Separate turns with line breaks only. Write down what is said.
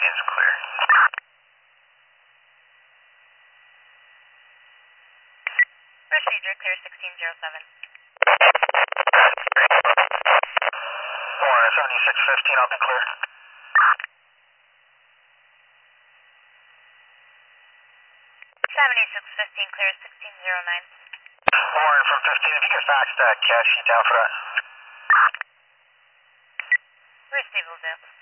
is clear.
Procedure clear 1607.
Or 7615, I'll be clear.
7615 clear 1609.
Warren from 15, if you could fax that CAD sheet down for that.
Receive will do.